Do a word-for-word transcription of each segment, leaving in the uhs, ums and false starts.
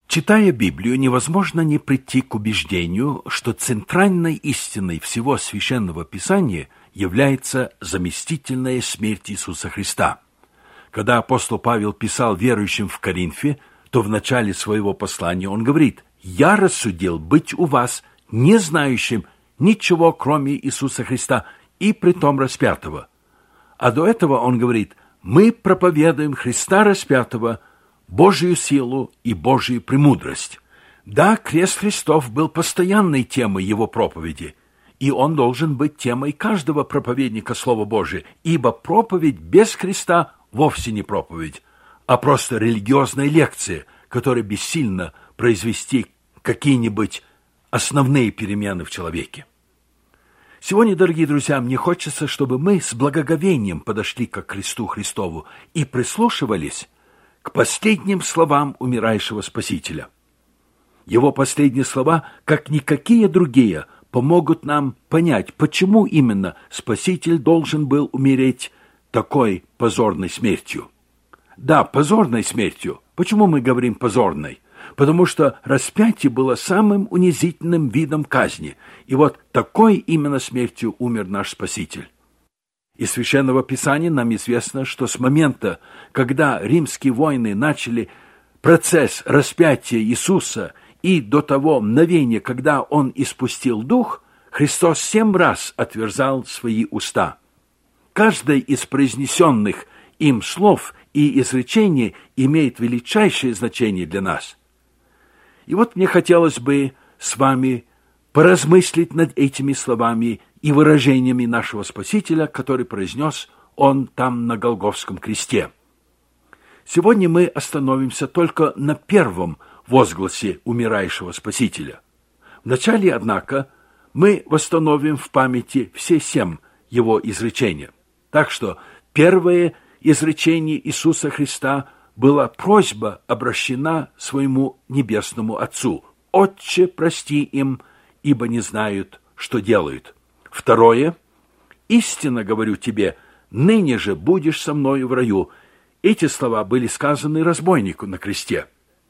Читая Библию, невозможно не прийти к убеждению, что центральной истиной всего Священного Писания является заместительная смерть Иисуса Христа. Когда апостол Павел писал верующим в Коринфе, то в начале своего послания он говорит: «Я рассудил быть у вас не знающим ничего, кроме Иисуса Христа, и притом распятого». А до этого он говорит: «Мы проповедуем Христа распятого, Божию силу и Божию премудрость». Да, крест Христов был постоянной темой его проповеди, и он должен быть темой каждого проповедника Слова Божия, ибо проповедь без креста вовсе не проповедь, а просто религиозная лекция, которая бессильна произвести какие-нибудь основные перемены в человеке. Сегодня, дорогие друзья, мне хочется, чтобы мы с благоговением подошли к кресту Христову и прислушивались к последним словам умирающего Спасителя. Его последние слова, как никакие другие, помогут нам понять, почему именно Спаситель должен был умереть такой позорной смертью. Да, позорной смертью. Почему мы говорим позорной? Потому что распятие было самым унизительным видом казни. И вот такой именно смертью умер наш Спаситель. Из Священного Писания нам известно, что с момента, когда римские воины начали процесс распятия Иисуса, и до того мгновения, когда Он испустил дух, Христос семь раз отверзал свои уста. Каждое из произнесенных им слов и изречений имеет величайшее значение для нас. И вот мне хотелось бы с вами поразмыслить над этими словами и выражениями нашего Спасителя, который произнес Он там на Голгофском кресте. Сегодня мы остановимся только на первом возгласе умирающего Спасителя. Вначале, однако, мы восстановим в памяти все семь его изречения. Так что первое изречение Иисуса Христа была просьба обращена своему небесному Отцу: «Отче, прости им, ибо не знают, что делают». Второе: «Истинно говорю тебе, ныне же будешь со мною в раю». Эти слова были сказаны разбойнику на кресте.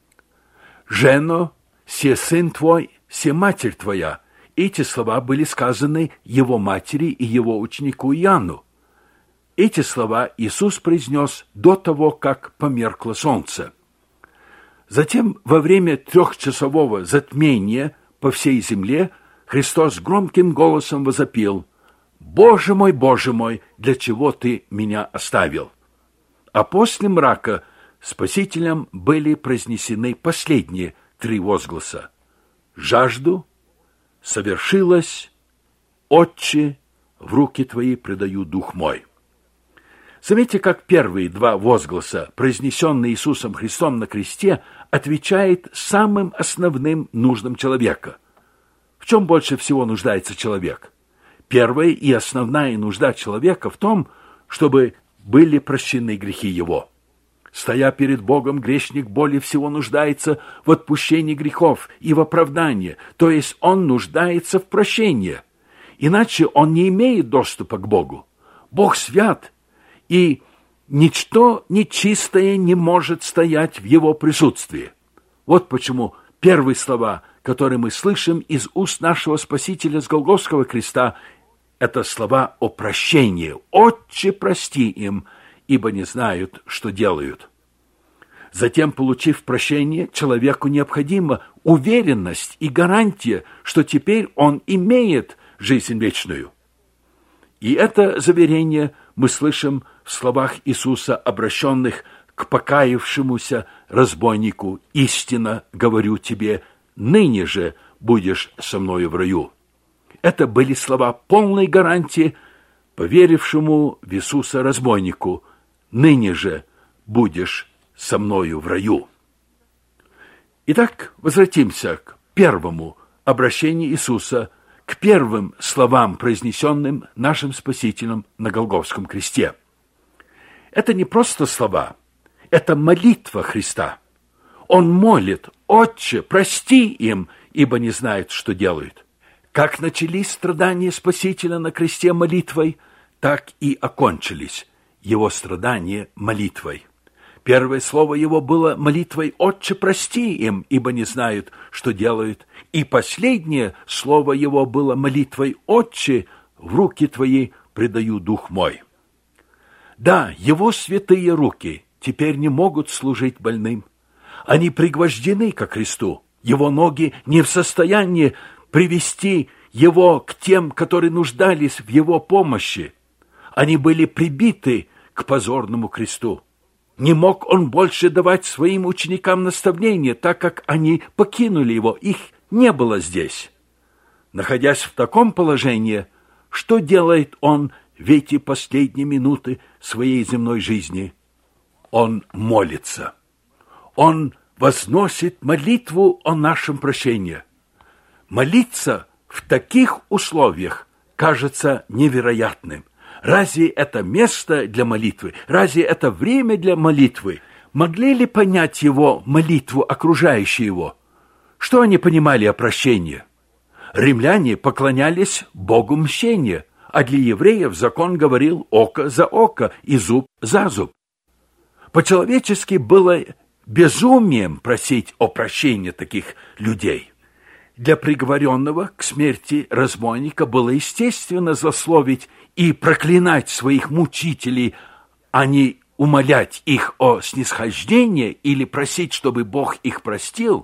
«Жено, се сын твой, се матерь твоя». Эти слова были сказаны его матери и его ученику Иоанну. Эти слова Иисус произнес до того, как померкло солнце. Затем, во время трехчасового затмения по всей земле, Христос громким голосом возопил: «Боже мой, Боже мой, для чего ты меня оставил?» А после мрака Спасителем были произнесены последние три возгласа: «Жажду», «Совершилось», «Отче, в руки твои предаю дух мой». Заметьте, как первые два возгласа, произнесенные Иисусом Христом на кресте, отвечают самым основным нуждам человека. В чем больше всего нуждается человек? Первая и основная нужда человека в том, чтобы были прощены грехи его. Стоя перед Богом, грешник более всего нуждается в отпущении грехов и в оправдании, то есть он нуждается в прощении. Иначе он не имеет доступа к Богу. Бог свят, и ничто нечистое не может стоять в его присутствии. Вот почему первые слова, которые мы слышим из уст нашего Спасителя с Голгофского креста, это слова о прощении. «Отче, прости им, ибо не знают, что делают». Затем, получив прощение, человеку необходима уверенность и гарантия, что теперь он имеет жизнь вечную. И это заверение мы слышим в словах Иисуса, обращенных к покаявшемуся разбойнику: «Истинно говорю тебе, ныне же будешь со мною в раю». Это были слова полной гарантии поверившему в Иисуса разбойнику: «Ныне же будешь со мною в раю». Итак, возвратимся к первому обращению Иисуса, к первым словам, произнесенным нашим Спасителем на Голгофском кресте. Это не просто слова, это молитва Христа. Он молит: «Отче, прости им, ибо не знают, что делают». Как начались страдания Спасителя на кресте молитвой, так и окончились его страдания молитвой. Первое слово его было молитвой «Отче, прости им, ибо не знают, что делают». И последнее слово его было молитвой «Отче, в руки твои предаю дух мой». Да, его святые руки теперь не могут служить больным. Они пригвождены ко кресту. Его ноги не в состоянии привести его к тем, которые нуждались в его помощи. Они были прибиты к позорному кресту. Не мог он больше давать своим ученикам наставления, так как они покинули его, их не было здесь. Находясь в таком положении, что делает он в эти последние минуты своей земной жизни? Он молится. Он возносит молитву о нашем прощении. Молиться в таких условиях кажется невероятным. Разве это место для молитвы? Разве это время для молитвы? Могли ли понять его молитву окружающие его? Что они понимали о прощении? Римляне поклонялись Богу мщения, а для евреев закон говорил око за око и зуб за зуб. По-человечески было безумием просить о прощении таких людей. Для приговоренного к смерти разбойника было естественно злословить и проклинать своих мучителей, а не умолять их о снисхождении или просить, чтобы Бог их простил.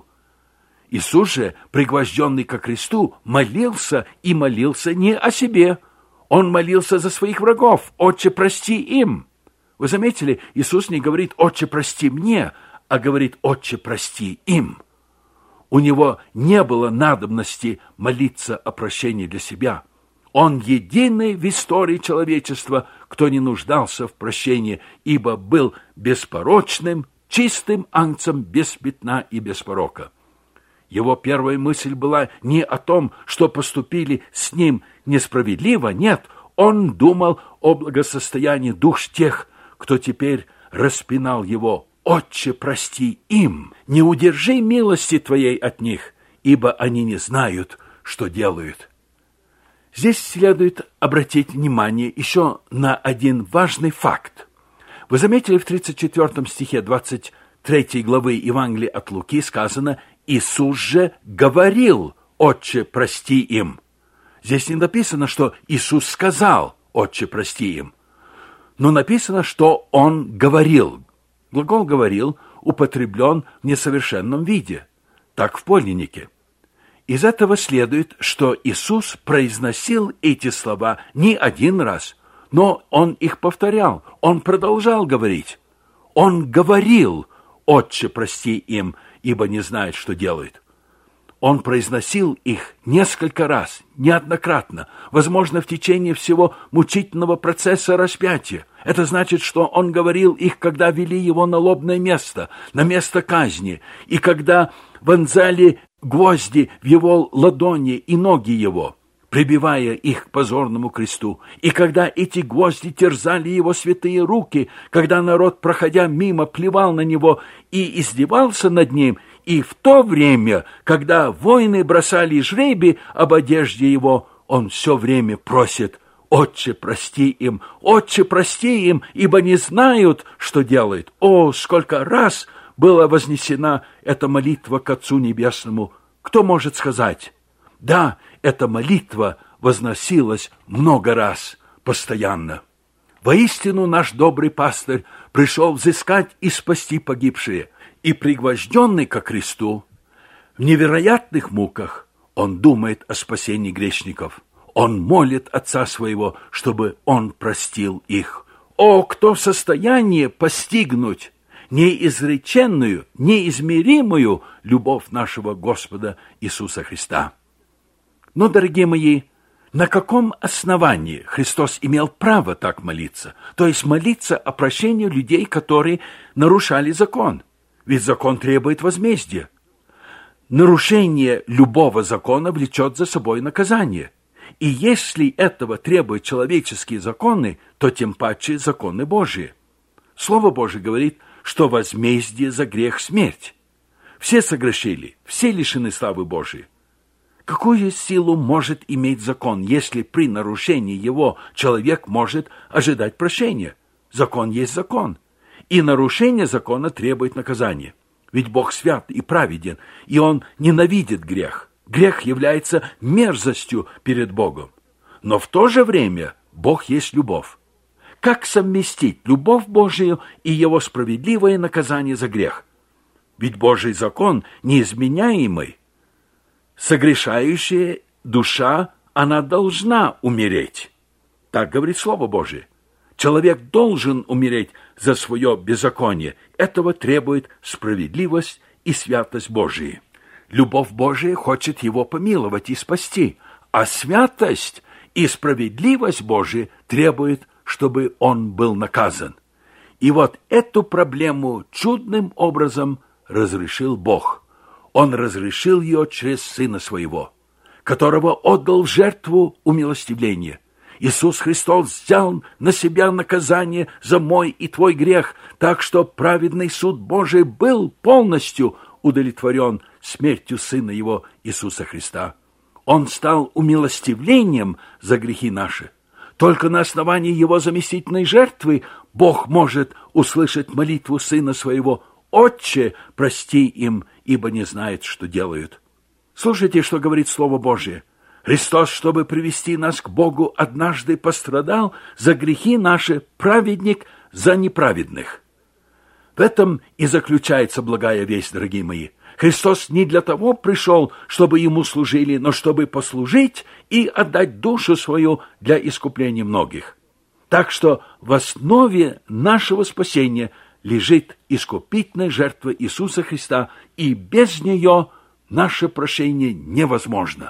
Иисус же, пригвожденный ко кресту, молился и молился не о себе. Он молился за своих врагов. «Отче, прости им». Вы заметили, Иисус не говорит «Отче, прости мне», а говорит «Отче, прости им». У него не было надобности молиться о прощении для себя. Он единый в истории человечества, кто не нуждался в прощении, ибо был беспорочным, чистым ангцем без пятна и без порока. Его первая мысль была не о том, что поступили с ним несправедливо, нет, он думал о благосостоянии душ тех, кто теперь распинал его. «Отче, прости им, не удержи милости твоей от них, ибо они не знают, что делают». Здесь следует обратить внимание еще на один важный факт. Вы заметили, в тридцать четвёртом стихе двадцать третьей главы Евангелия от Луки сказано «Иисус же говорил, Отче, прости им». Здесь не написано, что Иисус сказал, Отче, прости им, но написано, что Он говорил. Глагол «говорил» употреблен в несовершенном виде, так в подлиннике. Из этого следует, что Иисус произносил эти слова не один раз, но Он их повторял, Он продолжал говорить. Он говорил, «Отче, прости им, ибо не знают, что делают». Он произносил их несколько раз, неоднократно, возможно, в течение всего мучительного процесса распятия. Это значит, что он говорил их, когда вели его на лобное место, на место казни, и когда вонзали гвозди в его ладони и ноги его, прибивая их к позорному кресту, и когда эти гвозди терзали его святые руки, когда народ, проходя мимо, плевал на него и издевался над ним, и в то время, когда воины бросали жребий об одежде его, он все время просит: «Отче, прости им, Отче, прости им, ибо не знают, что делают». О, сколько раз была вознесена эта молитва к Отцу Небесному! Кто может сказать? Да, эта молитва возносилась много раз, постоянно. Воистину наш добрый пастырь пришел взыскать и спасти погибшие, и пригвожденный ко кресту, в невероятных муках, он думает о спасении грешников. Он молит Отца Своего, чтобы Он простил их. О, кто в состоянии постигнуть неизреченную, неизмеримую любовь нашего Господа Иисуса Христа! Но, дорогие мои, на каком основании Христос имел право так молиться? То есть молиться о прощении людей, которые нарушали закон. Ведь закон требует возмездия. Нарушение любого закона влечет за собой наказание. И если этого требуют человеческие законы, то тем паче законы Божии. Слово Божие говорит, что возмездие за грех — смерть. Все согрешили, все лишены славы Божией. Какую силу может иметь закон, если при нарушении его человек может ожидать прощения? Закон есть закон. и нарушение закона требует наказания. Ведь Бог свят и праведен, и Он ненавидит грех. Грех является мерзостью перед Богом. Но в то же время Бог есть любовь. Как совместить любовь Божию и Его справедливое наказание за грех? Ведь Божий закон неизменяемый. Согрешающая душа, она должна умереть. Так говорит Слово Божие. Человек должен умереть за свое беззаконие. Этого требует справедливость и святость Божия. Любовь Божия хочет его помиловать и спасти, а святость и справедливость Божия требует, чтобы он был наказан. И вот эту проблему чудным образом разрешил Бог. Он разрешил ее через Сына Своего, которого отдал в жертву умилостивления. Иисус Христос взял на себя наказание за мой и твой грех, так что праведный суд Божий был полностью удовлетворен смертью Сына Его Иисуса Христа. Он стал умилостивлением за грехи наши. Только на основании Его заместительной жертвы Бог может услышать молитву Сына Своего: «Отче, прости им, ибо не знают, что делают». Слушайте, что говорит Слово Божие. Христос, чтобы привести нас к Богу, однажды пострадал за грехи наши, праведник за неправедных. В этом и заключается благая весть, дорогие мои. Христос не для того пришел, чтобы Ему служили, но чтобы послужить и отдать душу свою для искупления многих. Так что в основе нашего спасения лежит искупительная жертва Иисуса Христа, и без нее наше прощение невозможно.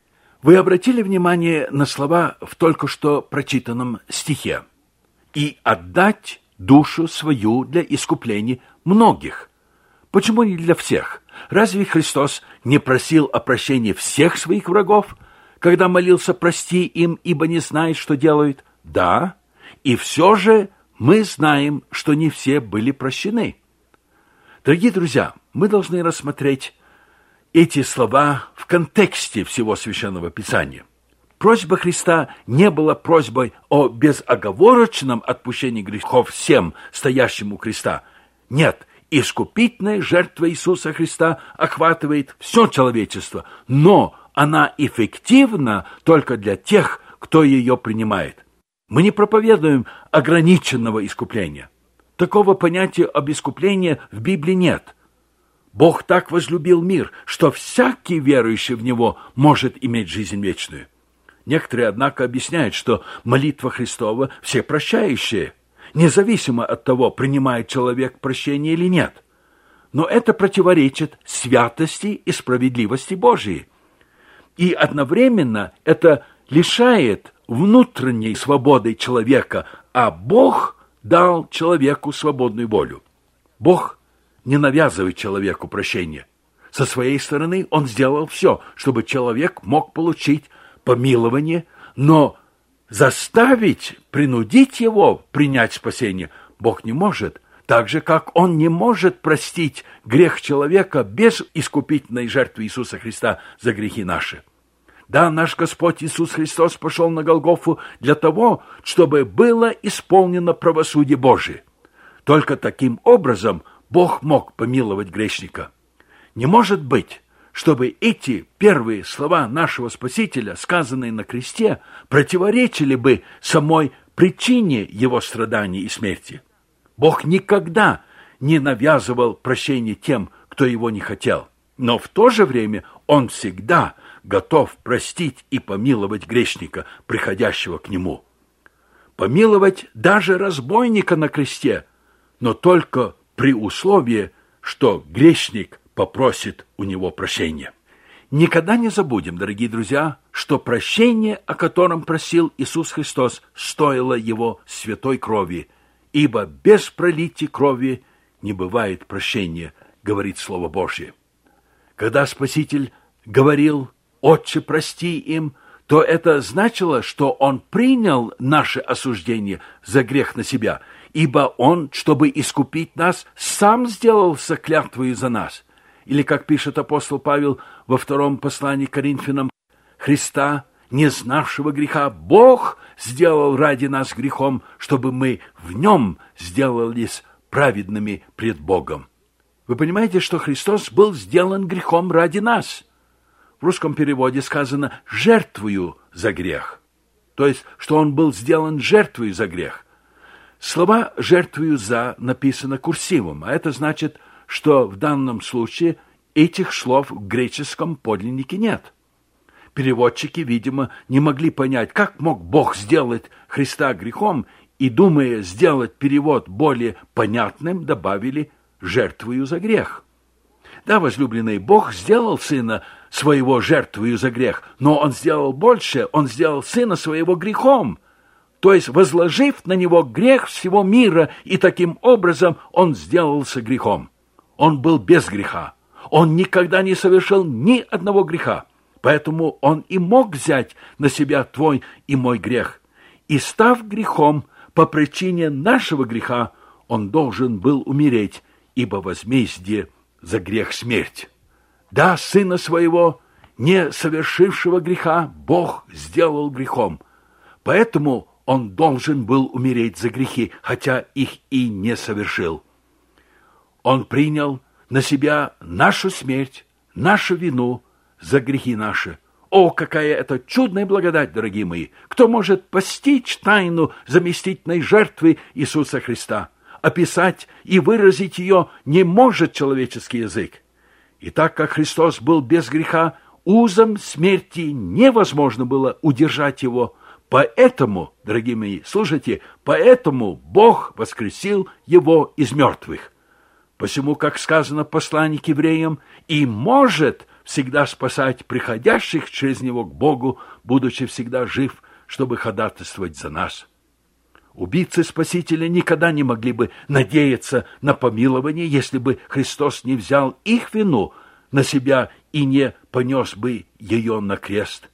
Вы обратили внимание на слова в только что прочитанном стихе: «И отдать душу свою для искупления многих». Почему не для всех? Разве Христос не просил о прощении всех своих врагов, когда молился: «Прости им, ибо не знают, что делают»? Да, и все же мы знаем, что не все были прощены. Дорогие друзья, мы должны рассмотреть эти слова в контексте всего Священного Писания. Просьба Христа не была просьбой о безоговорочном отпущении грехов всем, стоящим у креста. Нет, искупительная жертва Иисуса Христа охватывает все человечество, но она эффективна только для тех, кто ее принимает. Мы не проповедуем ограниченного искупления. Такого понятия об искуплении в Библии нет. Бог так возлюбил мир, что всякий верующий в Него может иметь жизнь вечную. Некоторые, однако, объясняют, что молитва Христова всепрощающая, независимо от того, принимает человек прощение или нет. Но это противоречит святости и справедливости Божией. И одновременно это лишает внутренней свободы человека, а Бог дал человеку свободную волю. Бог не навязывает человеку прощение. Со своей стороны Он сделал все, чтобы человек мог получить помилование, но заставить, принудить его принять спасение Бог не может, так же, как Он не может простить грех человека без искупительной жертвы Иисуса Христа за грехи наши. Да, наш Господь Иисус Христос пошел на Голгофу для того, чтобы было исполнено правосудие Божие. Только таким образом Бог мог помиловать грешника. Не может быть, чтобы эти первые слова нашего Спасителя, сказанные на кресте, противоречили бы самой причине Его страданий и смерти. Бог никогда не навязывал прощение тем, кто его не хотел, но в то же время Он всегда готов простить и помиловать грешника, приходящего к Нему. Помиловать даже разбойника на кресте, но только при условии, что грешник попросит у него прощения. Никогда не забудем, дорогие друзья, что прощение, о котором просил Иисус Христос, стоило Его святой крови, ибо без пролития крови не бывает прощения, говорит Слово Божье. Когда Спаситель говорил: «Отче, прости им», то это значило, что Он принял наше осуждение за грех на себя, ибо Он, чтобы искупить нас, Сам сделался клятвою за нас. Или, как пишет апостол Павел во втором послании к Коринфянам: «Христа, не знавшего греха, Бог сделал ради нас грехом, чтобы мы в Нем сделались праведными пред Богом. Вы понимаете, что Христос был сделан грехом ради нас? В русском переводе сказано «жертвую за грех». То есть, что Он был сделан жертвою за грех. Слова «жертвую за» написано курсивом, а это значит, что в данном случае этих слов в греческом подлиннике нет. Переводчики, видимо, не могли понять, как мог Бог сделать Христа грехом, и, думая сделать перевод более понятным, добавили «жертвую за грех». Да, возлюбленный, Бог сделал Сына Своего жертвою за грех, но Он сделал больше, Он сделал Сына Своего грехом, то есть возложив на Него грех всего мира, и таким образом Он сделался грехом. Он был без греха, Он никогда не совершил ни одного греха, поэтому Он и мог взять на себя твой и мой грех. И став грехом по причине нашего греха, Он должен был умереть, ибо возмездие за грех смерть. Да, Сына Своего, не совершившего греха, Бог сделал грехом, поэтому Он должен был умереть за грехи, хотя их и не совершил. Он принял на себя нашу смерть, нашу вину за грехи наши. О, какая это чудная благодать, дорогие мои! Кто может постичь тайну заместительной жертвы Иисуса Христа? Описать и выразить ее не может человеческий язык. И так как Христос был без греха, узом смерти невозможно было удержать Его. Поэтому, дорогие мои, слушайте, поэтому Бог воскресил Его из мертвых. Посему, как сказано в послании к евреям, и может всегда спасать приходящих через Него к Богу, будучи всегда жив, чтобы ходатайствовать за нас. Убийцы Спасителя никогда не могли бы надеяться на помилование, если бы Христос не взял их вину на себя и не понес бы ее на крест.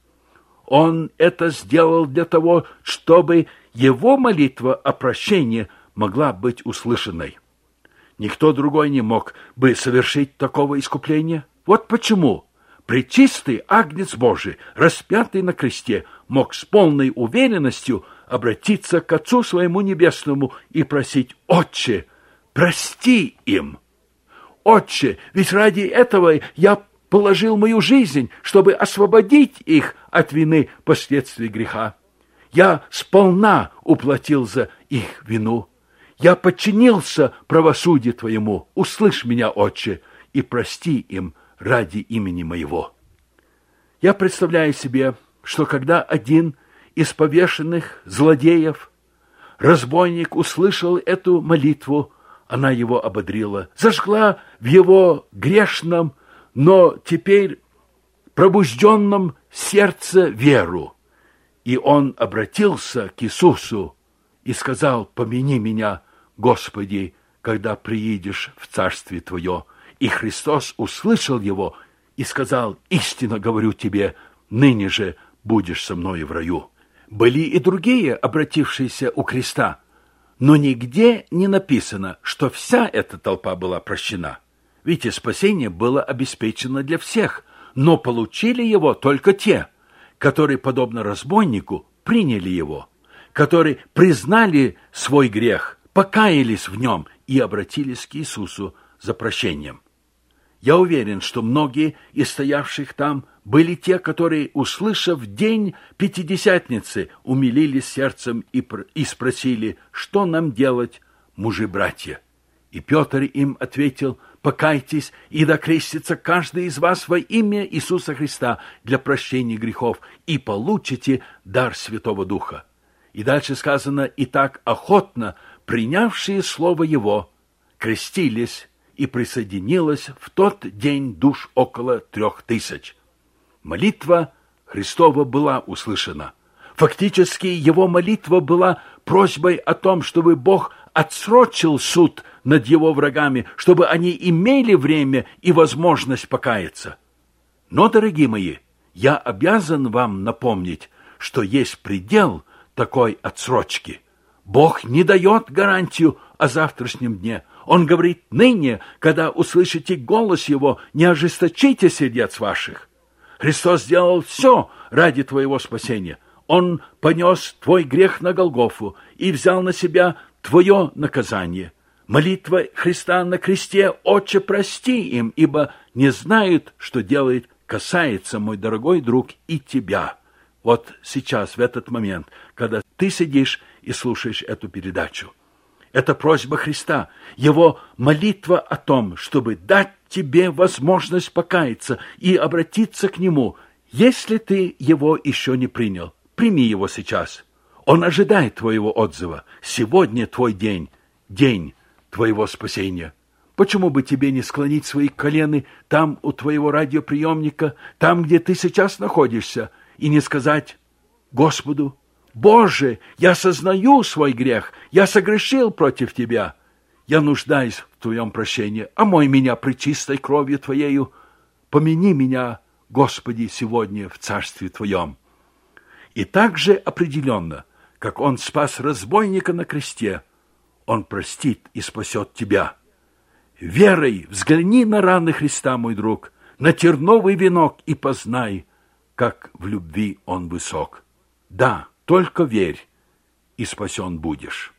Он это сделал для того, чтобы его молитва о прощении могла быть услышанной. Никто другой не мог бы совершить такого искупления. Вот почему пречистый Агнец Божий, распятый на кресте, мог с полной уверенностью обратиться к Отцу Своему Небесному и просить: «Отче, прости им! Отче, ведь ради этого я положил мою жизнь, чтобы освободить их от вины последствий греха. Я сполна уплатил за их вину. Я подчинился правосудию Твоему. Услышь меня, Отче, и прости им ради имени Моего». Я представляю себе, что когда один из повешенных злодеев, разбойник, услышал эту молитву, она его ободрила, зажгла в его грешном, но теперь пробужденном сердце веру. И он обратился к Иисусу и сказал: «Помяни меня, Господи, когда приидешь в Царствие Твое». И Христос услышал его и сказал: «Истинно говорю тебе, ныне же будешь со мною в раю». Были и другие, обратившиеся у креста, но нигде не написано, что вся эта толпа была прощена. Видите, спасение было обеспечено для всех, но получили его только те, которые, подобно разбойнику, приняли его, которые признали свой грех, покаялись в нем и обратились к Иисусу за прощением. Я уверен, что многие из стоявших там были те, которые, услышав день Пятидесятницы, умилились сердцем и, и спросили: «Что нам делать, мужи-братья?» И Петр им ответил: «Покайтесь, и да крестится каждый из вас во имя Иисуса Христа для прощения грехов, и получите дар Святого Духа». И дальше сказано: «И так охотно принявшие слово Его крестились, и присоединилось в тот день душ около трех тысяч». Молитва Христова была услышана. Фактически его молитва была просьбой о том, чтобы Бог отсрочил суд над его врагами, чтобы они имели время и возможность покаяться. Но, дорогие мои, я обязан вам напомнить, что есть предел такой отсрочки. Бог не дает гарантию о завтрашнем дне. Он говорит: «Ныне, когда услышите голос Его, не ожесточите сердец ваших». Христос сделал все ради твоего спасения. Он понес твой грех на Голгофу и взял на себя твое наказание. Молитва Христа на кресте: «Отче, прости им, ибо не знают, что делают», касается, мой дорогой друг, и тебя. Вот сейчас, в этот момент, когда ты сидишь и слушаешь эту передачу. Это просьба Христа, Его молитва о том, чтобы дать тебе возможность покаяться и обратиться к Нему. Если ты Его еще не принял, прими Его сейчас. Он ожидает твоего отзыва. Сегодня твой день, день твоего спасения. Почему бы тебе не склонить свои колени там у твоего радиоприемника, там, где ты сейчас находишься, и не сказать Господу: «Боже, я сознаю свой грех, я согрешил против Тебя, я нуждаюсь в Твоем прощении, омой меня пречистой кровью Твоею, помяни меня, Господи, сегодня в Царстве Твоем». И так же определенно, как Он спас разбойника на кресте, Он простит и спасет тебя. Верой взгляни на раны Христа, мой друг, на терновый венок, и познай, как в любви Он высок. Да, только верь, и спасен будешь.